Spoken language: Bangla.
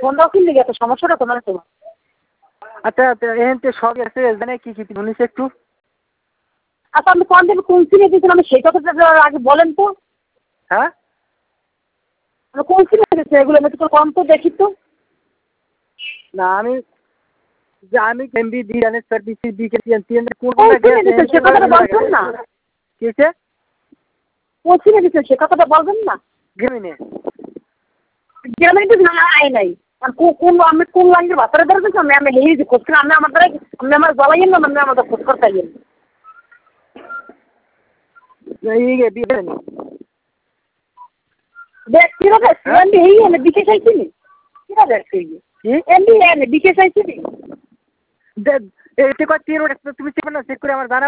ফোন দাও কিনলে এত সমস্যাটা তোমার তোমার। আচ্ছা এখানে সব আছে জানে কি কি শুনিস একটু। আচ্ছা আপনি কোন দিন কোন সিমে দিয়েছেন আমি সেই কথাটা আগে বলেন তো। হ্যাঁ কোন সিমে দিয়েছে এগুলো আমি তো কম তো দেখি তো। না আমি এমবি দি জানে সার্ভিস দি কে কোন সিমে দিয়েছেন সে কথাটা বলবেন না। কিসে কোন সিমে দিয়েছেন সে কথাটা বলবেন না। গেমিনে গ্রামে কিন্তু না আয় নাই আর কোন আমি কোন লাইনের বাতারে ধরেছি আমি হেয়ে যে খোঁজ করে আমি আমার জ্বালাইয়েন না আমি আমাদের খোঁজ করতে আইয়েন ಈಗ ಬಿಡನಿ কিভাবে এমবি হেই এনে বিকে চাইছিনি কিভাবে এমবি এনে বিকে চাইছিনি এতে কত 3 তুমি চেক করে আমার জানা